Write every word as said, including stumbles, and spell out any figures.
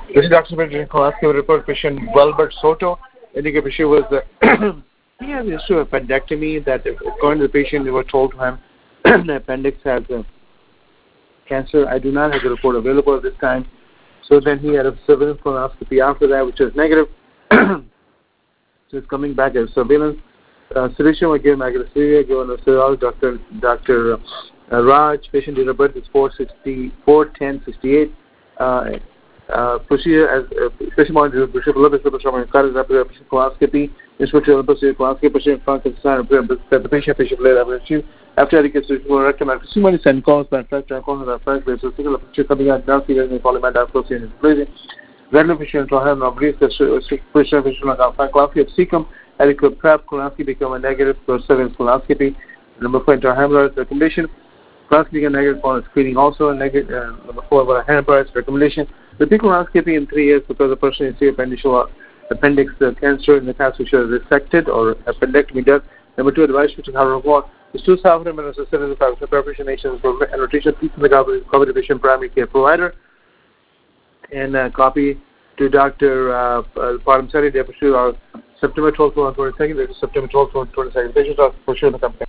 This is Doctor Colonoscopy report patient Welbert Soto. Indicated patient was uh, he has an issue of appendectomy that according to the patient they were told to him the appendix has uh, cancer. I do not have the report available at this time. So then he had a surveillance colonoscopy after that, which was negative. So he's coming back as surveillance. Uh, solution was given Magnesia, given a serology, Doctor Doctor uh, Raj. Patient date of birth is four sixty four ten sixty eight. Uh, uh, procedure as uh, patient monitored Bishop Lopez patient colonoscopy. Inspector Lopez colonoscopy patient found that the patient patient later issue after adequate surgical recommended consumers and calls manufacturer and calls the first place. So single picture coming out now. See the polymer diaphragm in blazing. Regular patient to have no breeze. The patient patient like colonoscopy of cecum. Adequate prep, colonoscopy become a negative for surveillance colonoscopy. Number four, intrahepatic recommendation. Colonoscopy become negative for screening also. Negative, uh, number four, about a hepatic recommendation. Repeat colonoscopy in three years because the person is appendix, appendix uh, cancer in the past which was resected or appendectomy done. Number two, advice which is how to report. The two South American assistance preparation nations for annotation, please in the covered patient primary care provider. And uh, copy to Doctor Uh, uh, Paramsari, they pursue our September twelfth, twenty second. This is September twelfth, twenty second. Patients are for sure in the company.